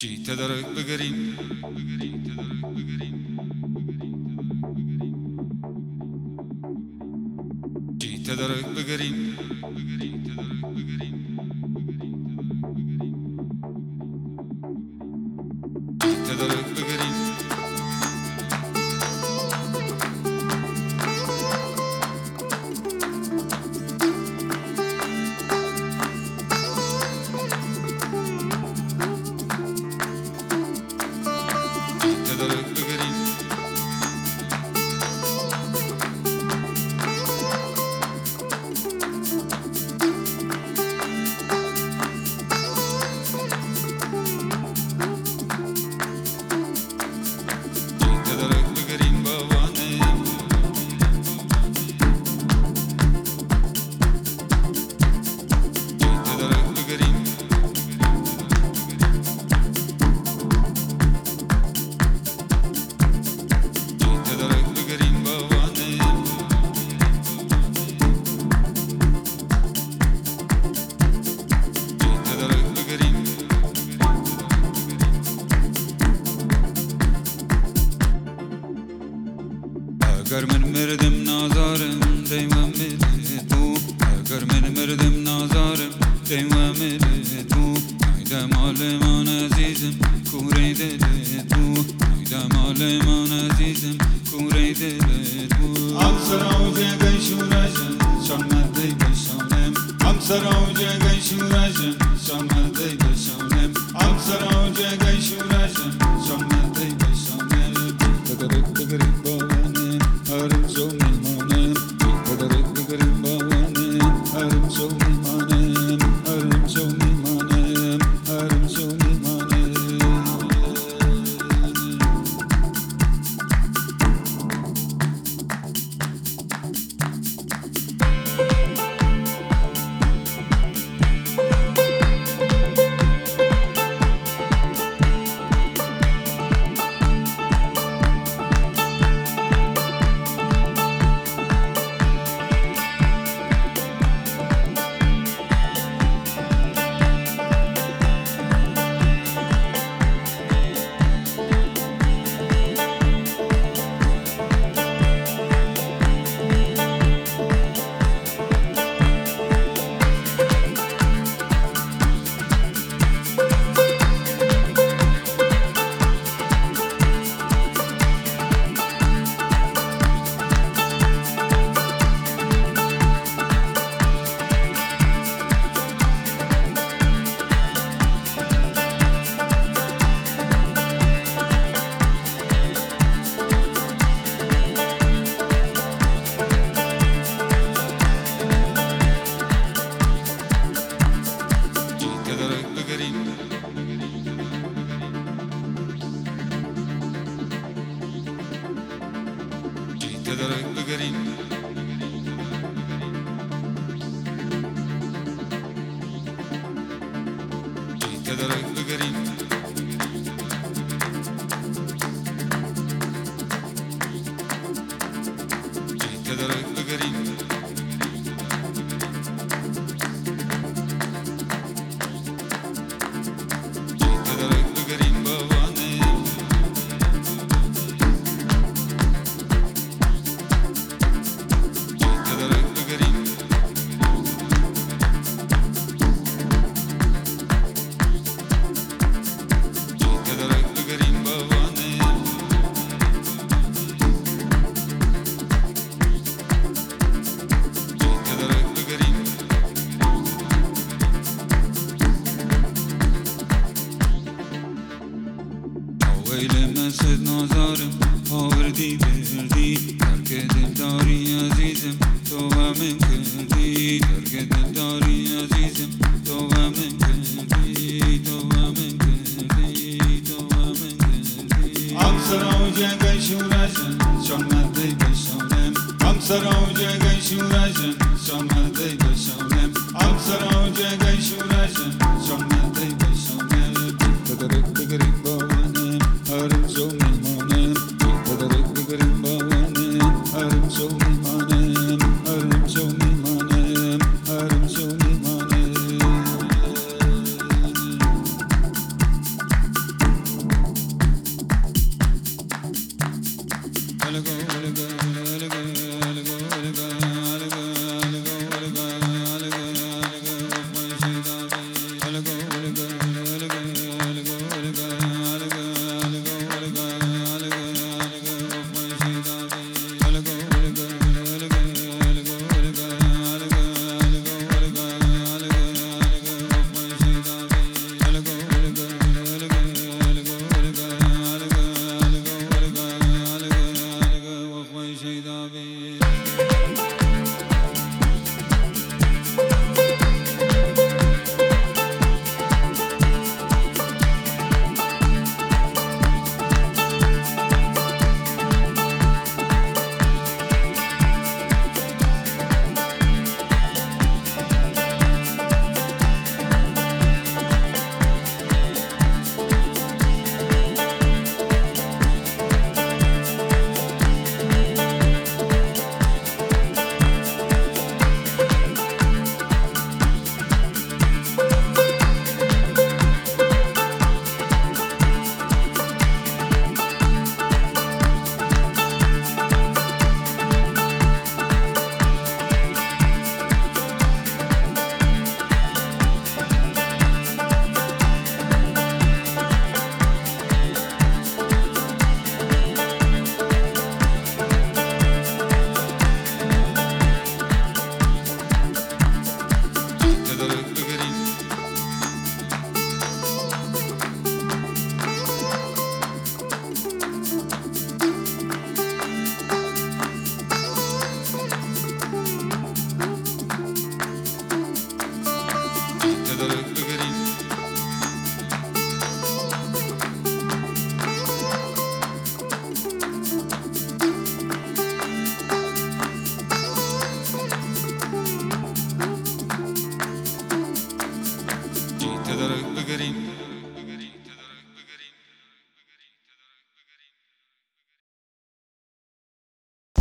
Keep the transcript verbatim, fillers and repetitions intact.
جی تدارک بگریم جی تدارک بگریم جی تدارک بگریم اگر من مردم نازارم دیما میره تو اگر من مردم نازارم دیما میره تو ایده مال من عزیزم کوره دل تو ایده مال من عزیزم کوره دل تو همسر اوجه گی شورجن شان مردی بشانم همسر اوجه گی شورجن شان مردی بشانم همسر اوجه گی شورجن شان مردی بشانم تدرک بگریم باوانه هرم سو میمانم تدرک بگریم باوانه هرم سو میمانم هرم سو میمانم هرم سو میمانم تدارک بگریم جی تدارک بگریم جی تدارک بگریم جی تدارک بگریم باوانه ویل مسد نازارم آوردی بردی ترک دلداری عزیزم تو و من کردی ترک دلداری عزیزم تو و من کردی تو و من کردی تو و من کردی همسر اوجه گی شورجن شان مردی بشانم همسر اوجه گی شورجن شان مردی بشانم همسر اوجه گی شورجن شان مردی بشانم تدرک بگریم باوانه هرم سو میمانم تدرک بگریم باوانه هرم سو میمانم هرم سو میمانم هرم سو میمانم درک